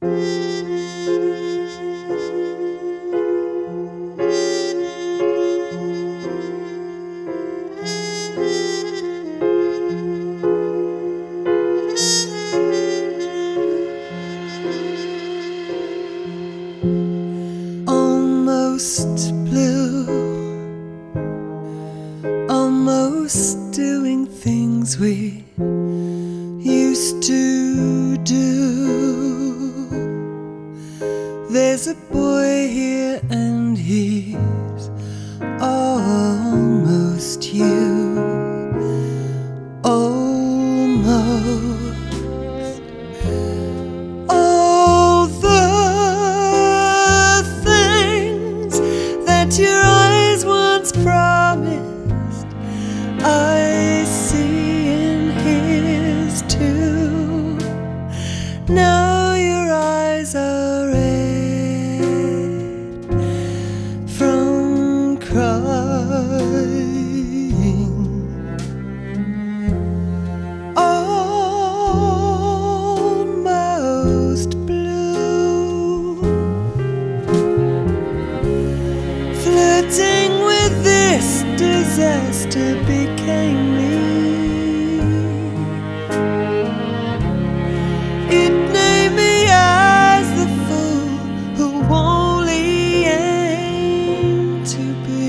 Almost blue, almost doing things we used to do. There's a boy here and he's almost you. Almost. All the things that your eyes once promised, I see in his too. Now your eyes are red from crying. Almost blue, flirting with this disaster became me. It named me as the fool who only aimed to be.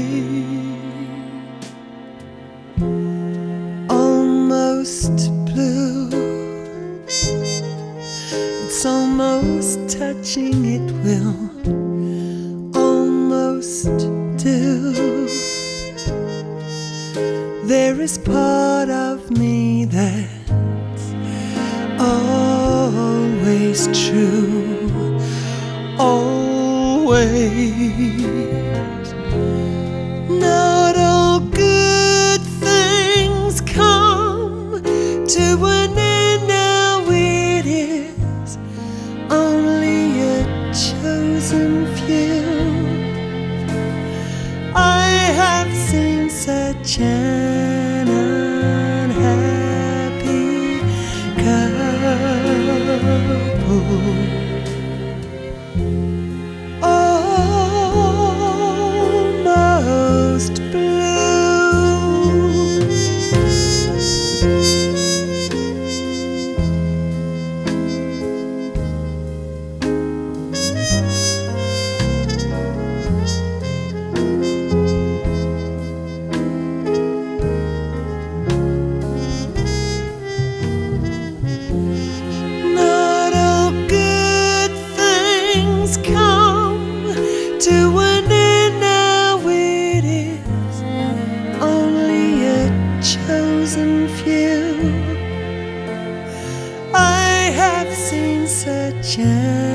Almost blue, it's almost touching, it will almost do. There is part of me that's always true, always. Not all good things come to an end. Now it is only a chosen few. I have seen such an unhappy couple. Almost blue. Not all good things come to an end. Now it is only a chosen few. I have seen such an